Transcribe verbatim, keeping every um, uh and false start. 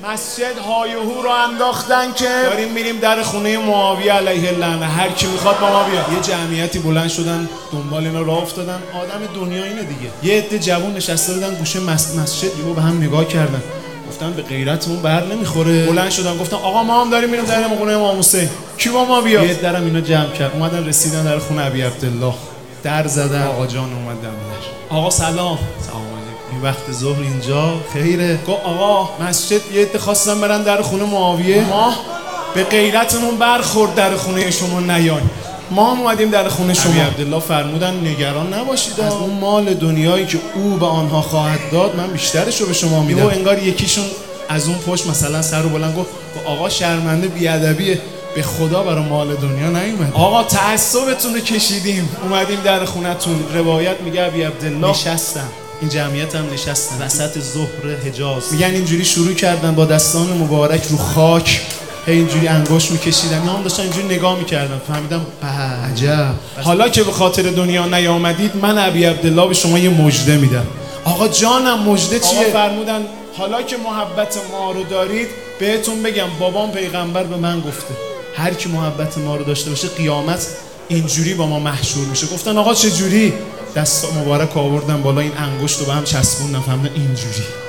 مسجد های و هو رو انداختن که داریم میریم در خونه معاویه علیه اللعنه، هر کی میخواد با ما بیاد. یه جمعیتی بلند شدن دنبال اینا راه افتادن. آدم دنیا اینه دیگه. یه عده جوون نشسته بودن گوشه مسجد، یهو به هم نگاه کردن، گفتن به غیرتمون بر نمیخوره. بلند شدن گفتن آقا ما هم داریم میریم در خونه امام حسین، کی با ما بیاد؟ یه درم اینا جمع کرد، اومدن رسیدن در خونه ابی عبدالله، در زدن. آقا جان اومد دم. آقا سلام. سلام علیکم. این وقت ظهر اینجا خیره. گفت آقا مسجد یه عده خواستن برن در خونه معاویه، ما به غیرتمون برخورد در خونه شما نیاین، ما هم اومدیم در خونه شما. ابی عبدالله فرمودن نگران نباشید، از اون مال دنیایی که او به آنها خواهد داد من بیشترش رو به شما میدم. و انگار یکیشون از اون پشت مثلا سر رو بلند گفت آقا شرمنده بیادبیه، به خدا برای مال دنیا نیومد. آقا تعصبتون رو کشیدیم اومدیم در خونتون. روایت میگه ابی عبدالله نشستم، این جمعیت هم نشستن وسط ظهر حجاز. میگن اینجوری شروع کردن با دستان مبارک رو خاک، هی اینجوری انگشت میکشیدن، اینا هم داشتن اینجوری نگاه میکردن. فهمیدم عجب، حالا که به خاطر دنیا نیامدید من ابی عبدالله به شما یه مژده میدم. آقا جانم مژده چیه؟ آقا فرمودن حالا که محبت ما رو دارید بهتون بگم بابام پیغمبر به من گفته هر کی محبت ما رو داشته باشه قیامت اینجوری با ما محشور میشه. گفتن آقا چه جوری؟ دست مبارک آوردن بالا، این انگشت رو به هم چسبوندن، فهمیدن اینجوری.